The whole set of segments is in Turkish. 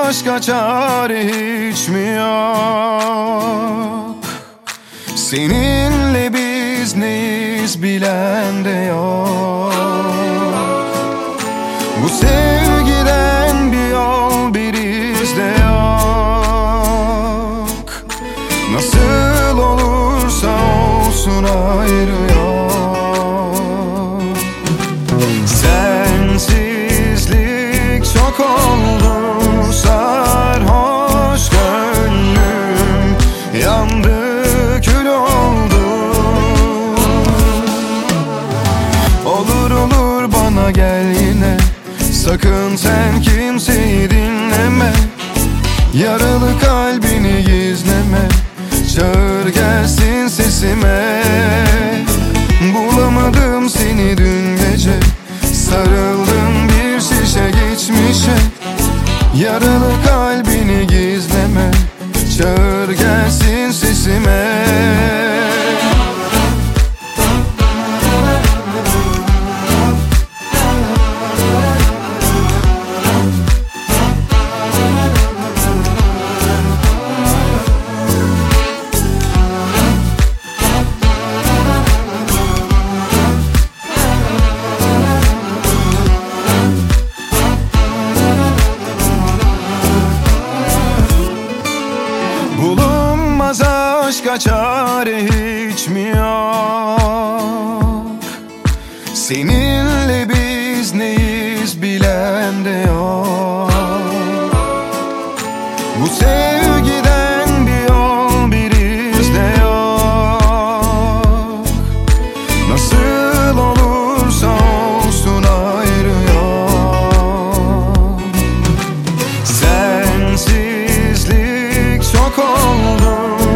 başka çare hiç mi yok? Seninle biz neyiz bilen de yok. Bu sevgiden bir yol bir iz de yok. Nasıl olursa olsun ayrı yok. Sensizlik çok oldu, sarhoş gönlüm yandı, kül oldu. Olur olur bana gel yine, sakın sen kimseyi dinleme. Yaralı kalbini gizleme, çağır gelsin sesime. Bulamadım seni dün gece, sarıldım bir şişe geçmişe. Yaralı kalbini gizleme, çağır gelsin sesime. Bulunmaz aşka çare hiç mi yok? Seninle biz neyiz bilen de yok. Bu sevgiden bir yol bir iz de yok. Nasıl olursa olsun ayrı yok. Sensizlik çok oldu,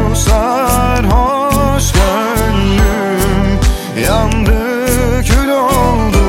sarhoş gönlüm yandı, kül oldu.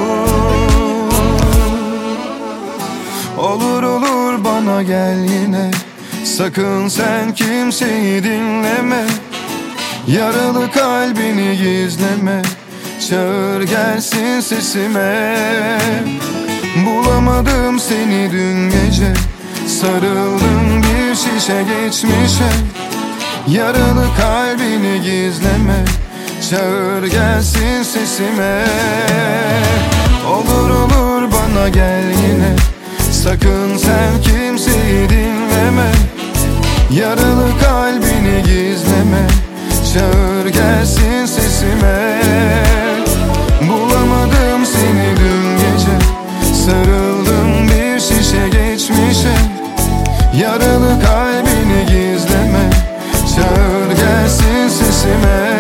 Olur olur bana gel yine, sakın sen kimseyi dinleme. Yaralı kalbini gizleme, çağır gelsin sesime. Bulamadım seni dün gece, sarıldım bir şişe geçmişe. Yaralı kalbini gizleme, çağır gelsin sesime. Olur olur bana gel yine, sakın sen kimseyi dinleme. Yaralı kalbini gizleme, çağır gelsin sesime. Bulamadım seni dün gece, sarıldım bir şişe geçmişe. Yaralı kalbini gizleme, çağır gelsin sesime.